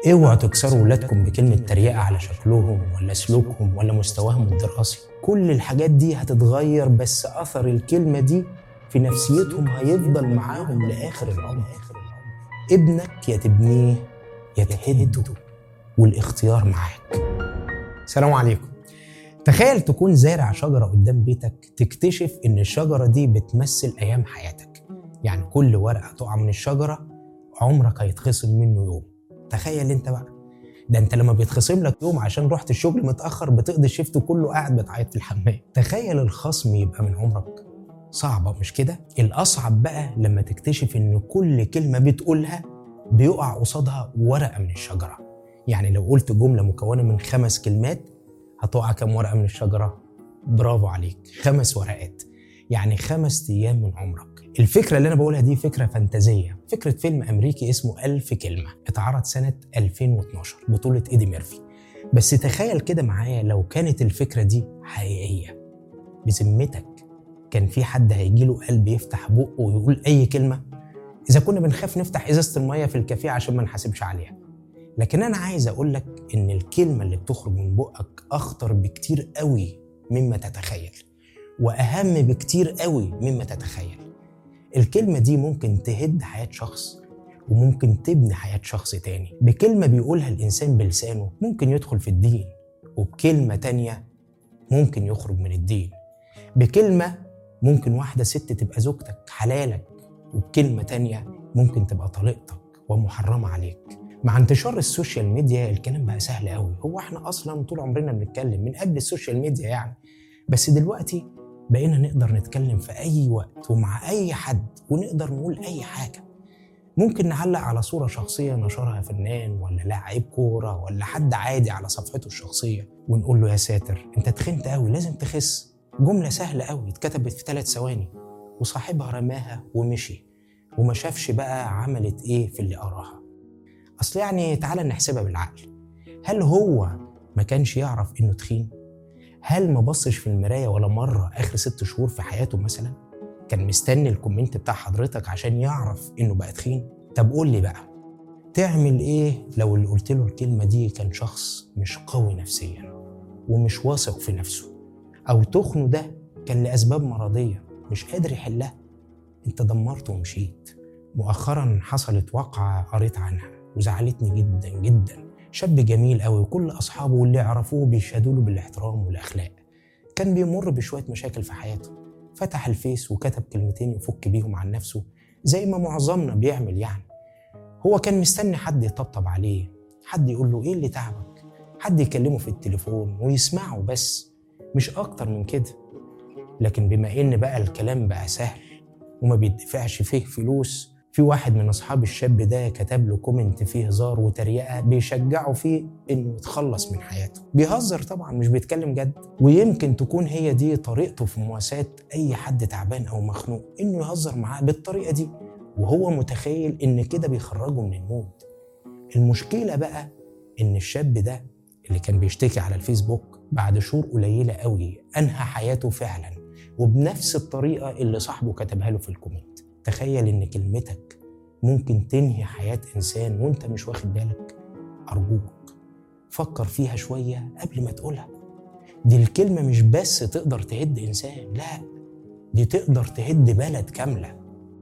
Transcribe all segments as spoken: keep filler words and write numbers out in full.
اوعوا تكسروا ولادكم بكلمة تريقة على شكلهم ولا سلوكهم ولا مستواهم الدراسي. كل الحاجات دي هتتغير، بس أثر الكلمة دي في نفسيتهم هيفضل معاهم لآخر العمر. ابنك يا تبنيه يا تهده، والاختيار معاك. السلام عليكم. تخيل تكون زارع شجرة قدام بيتك، تكتشف إن الشجرة دي بتمثل أيام حياتك. يعني كل ورقة تقع من الشجرة عمرك هيتخصم منه يوم. تخيل انت بقى، ده انت لما بيتخصم لك يوم عشان رحت الشغل متأخر بتقضي الشيفت كله قاعد بتعيط في الحمام. تخيل الخصم يبقى من عمرك. صعبة مش كده؟ الأصعب بقى لما تكتشف إن كل كلمة بتقولها بيقع قصادها ورقة من الشجرة. يعني لو قلت جملة مكونة من خمس كلمات هتقع كم ورقة من الشجرة؟ برافو عليك، خمس ورقات، يعني خمس أيام من عمرك. الفكرة اللي أنا بقولها دي فكرة فانتازية، فكرة فيلم أمريكي اسمه ألف كلمة، اتعرض سنة ألفين واثناشر بطولة إيدي ميرفي. بس تخيل كده معايا لو كانت الفكرة دي حقيقية، بذمتك كان في حد هيجيله قلب يفتح بقه ويقول أي كلمة؟ إذا كنا بنخاف نفتح إزازة المية في الكافيه عشان ما نحاسبش عليها. لكن أنا عايز أقولك إن الكلمة اللي بتخرج من بقك أخطر بكتير قوي مما تتخيل، وأهم بكتير قوي مما تتخيل. الكلمة دي ممكن تهد حياة شخص، وممكن تبني حياة شخص تاني. بكلمة بيقولها الإنسان بلسانه ممكن يدخل في الدين، وبكلمة تانية ممكن يخرج من الدين. بكلمة ممكن واحدة ست تبقى زوجتك حلالك، وبكلمة تانية ممكن تبقى طليقتك ومحرمة عليك. مع انتشار السوشيال ميديا الكلام بقى سهل قوي. هو احنا أصلا طول عمرنا بنتكلم من قبل السوشيال ميديا يعني، بس دلوقتي بقينا نقدر نتكلم في أي وقت ومع أي حد، ونقدر نقول أي حاجة. ممكن نعلق على صورة شخصية نشرها فنان ولا لاعب كورة ولا حد عادي على صفحته الشخصية، ونقول له يا ساتر انت تخنت قوي لازم تخس. جملة سهلة قوي اتكتبت في ثلاث ثواني، وصاحبها رماها ومشي وما شافش بقى عملت ايه في اللي قراها. أصل يعني تعالى نحسبها بالعقل، هل هو ما كانش يعرف انه تخين؟ هل ما بصش في المراية ولا مرة آخر ست شهور في حياته مثلا؟ كان مستني الكومنت بتاع حضرتك عشان يعرف إنه بقى تخين؟ طب قول لي بقى، تعمل إيه لو اللي قلت له الكلمة دي كان شخص مش قوي نفسيا ومش واثق في نفسه، أو تخنه ده كان لأسباب مرضية مش قادر يحلها؟ أنت دمرته ومشيت. مؤخرا حصلت واقعة قريت عنها وزعلتني جدا جدا. شاب جميل قوي وكل أصحابه واللي يعرفوه بيشهدوا له بالاحترام والأخلاق، كان بيمر بشوية مشاكل في حياته. فتح الفيس وكتب كلمتين يفك بيهم عن نفسه زي ما معظمنا بيعمل. يعني هو كان مستني حد يطبطب عليه، حد يقول له إيه اللي تعبك، حد يكلمه في التليفون ويسمعه بس، مش أكتر من كده. لكن بما إن بقى الكلام بقى سهل وما بيدفعش فيه فلوس، في واحد من أصحاب الشاب ده كتب له كومنت فيه هزار وتريقة بيشجعه فيه إنه يتخلص من حياته. بيهزر طبعا مش بيتكلم جد، ويمكن تكون هي دي طريقته في مواساة أي حد تعبان أو مخنوق، إنه يهزر معاه بالطريقة دي وهو متخيل إن كده بيخرجه من المود. المشكلة بقى إن الشاب ده اللي كان بيشتكي على الفيسبوك بعد شهور قليلة قوي أنهى حياته فعلا، وبنفس الطريقة اللي صاحبه كتبها له في الكومنت. تخيل إن كلمتك ممكن تنهي حياة إنسان وإنت مش واخد بالك. أرجوك فكر فيها شوية قبل ما تقولها. دي الكلمة مش بس تقدر تهد إنسان، لا دي تقدر تهد بلد كاملة.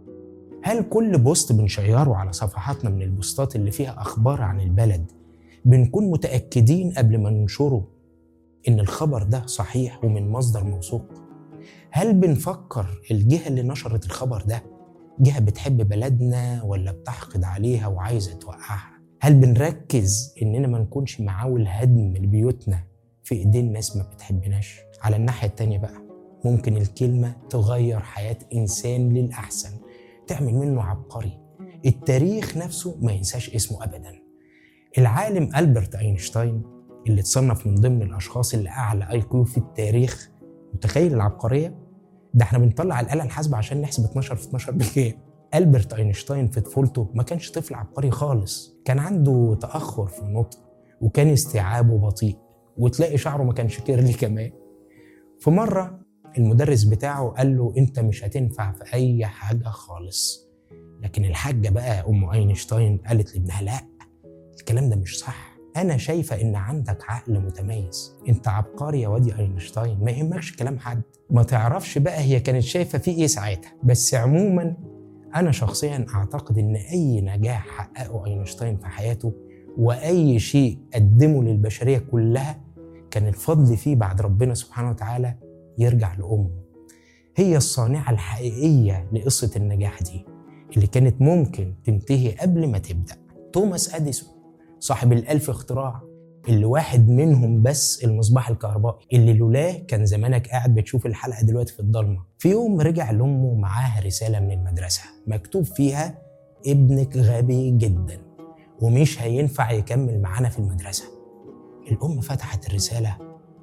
هل كل بوست بنشيره على صفحاتنا من البوستات اللي فيها أخبار عن البلد بنكون متأكدين قبل ما ننشره إن الخبر ده صحيح ومن مصدر موثوق؟ هل بنفكر الجهة اللي نشرت الخبر ده جهة بتحب بلدنا ولا بتحقد عليها وعايزة توقعها؟ هل بنركز إننا ما نكونش معاول هدم لبيوتنا في إيدين ناس ما بتحبناش؟ على الناحية التانية بقى ممكن الكلمة تغير حياة إنسان للأحسن، تعمل منه عبقري التاريخ نفسه ما ينساش اسمه أبدا. العالم ألبرت أينشتاين اللي تصنف من ضمن الأشخاص اللي أعلى آي كيو في التاريخ، متخيل العبقرية؟ ده احنا بنطلع الآلة الحاسبة عشان نحسب اتناشر في اتناشر بكام. ألبرت أينشتاين في طفولته ما كانش طفل عبقري خالص، كان عنده تأخر في النطق وكان استيعابه بطيء، وتلاقي شعره ما كانش كيرلي كمان. في مرة المدرس بتاعه قال له انت مش هتنفع في اي حاجة خالص. لكن الحاجة بقى ام أينشتاين قالت لابنها لا، الكلام ده مش صح. أنا شايفة إن عندك عقل متميز، أنت عبقري يا وادي أينشتاين، ما يهمكش كلام حد. ما تعرفش بقى هي كانت شايفة فيه إيه ساعتها. بس عموما أنا شخصيا أعتقد إن أي نجاح حققه أينشتاين في حياته وأي شيء قدمه للبشرية كلها كان الفضل فيه بعد ربنا سبحانه وتعالى يرجع لأمه. هي الصانعة الحقيقية لقصة النجاح دي اللي كانت ممكن تنتهي قبل ما تبدأ. توماس أديسون صاحب الألف اختراع، اللي واحد منهم بس المصباح الكهربائي اللي لولاه كان زمانك قاعد بتشوف الحلقة دلوقتي في الضلمة. في يوم رجع لأمه معاها رسالة من المدرسة مكتوب فيها ابنك غبي جدا ومش هينفع يكمل معانا في المدرسة. الأم فتحت الرسالة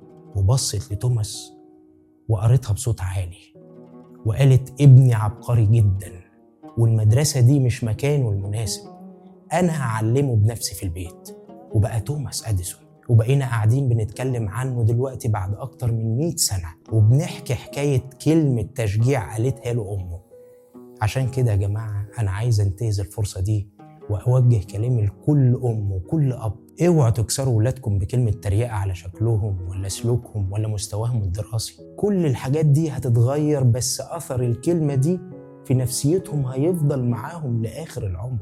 وبصت لتوماس وقرتها بصوت عالي وقالت ابني عبقري جدا والمدرسة دي مش مكانه المناسب، أنا هعلمه بنفسي في البيت. وبقى توماس أديسون، وبقينا قاعدين بنتكلم عنه دلوقتي بعد أكتر من مئة سنة وبنحكي حكاية كلمة تشجيع قالتها له أمه. عشان كده يا جماعة أنا عايز أنتهز الفرصة دي وأوجه كلامي لكل أم وكل أب، اوعوا تكسروا ولادكم بكلمة تريقة على شكلهم ولا سلوكهم ولا مستواهم الدراسي. كل الحاجات دي هتتغير بس أثر الكلمة دي في نفسيتهم هيفضل معاهم لآخر العمر.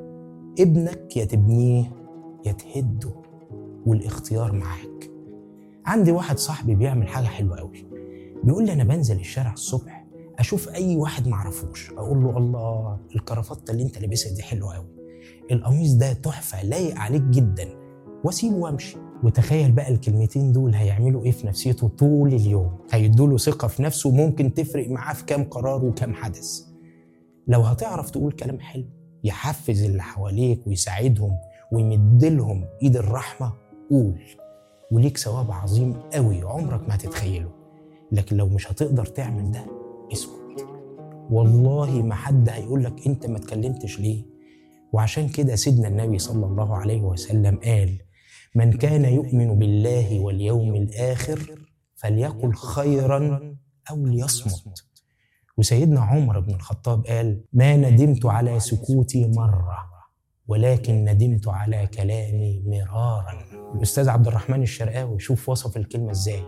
ابنك يا تبنيه يا تهده والاختيار معاك. عندي واحد صاحبي بيعمل حاجة حلوة قوي، بيقول لي أنا بنزل الشارع الصبح أشوف أي واحد معرفوش أقول له الله الكرافتة اللي أنت لابسها دي حلوة قوي، القميص ده تحفة لايق عليك جدا، واسيبه وامشي. وتخيل بقى الكلمتين دول هيعملوا ايه في نفسيته طول اليوم، هيدوله ثقة في نفسه ممكن تفرق معاه في كام قرار وكام حدث. لو هتعرف تقول كلام حلو يحفز اللي حواليك ويساعدهم ويمدلهم ايد الرحمة قول، وليك ثواب عظيم قوي عمرك ما هتتخيله. لكن لو مش هتقدر تعمل ده اسكت، والله ما حد هيقولك انت ما تكلمتش ليه. وعشان كده سيدنا النبي صلى الله عليه وسلم قال من كان يؤمن بالله واليوم الآخر فليقل خيرا أو ليصمت. وسيدنا عمر بن الخطاب قال ما ندمت على سكوتي مرة ولكن ندمت على كلامي مرارا. الأستاذ عبد الرحمن الشرقاوي شوف وصف الكلمة ازاي،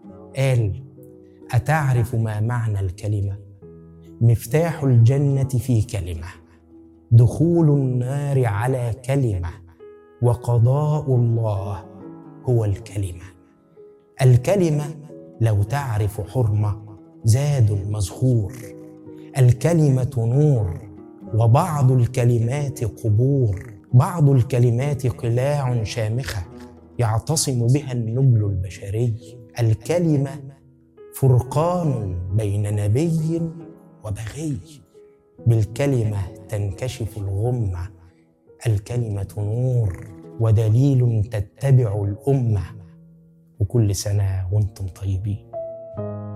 قال أتعرف ما معنى الكلمة؟ مفتاح الجنة في كلمة، دخول النار على كلمة، وقضاء الله هو الكلمة. الكلمة لو تعرف حرمة زاد مزخور، الكلمة نور وبعض الكلمات قبور، بعض الكلمات قلاع شامخة يعتصم بها النبل البشري. الكلمة فرقان بين نبي وبغي، بالكلمة تنكشف الغمة، الكلمة نور ودليل تتبع الأمة. وكل سنة وانتم طيبين.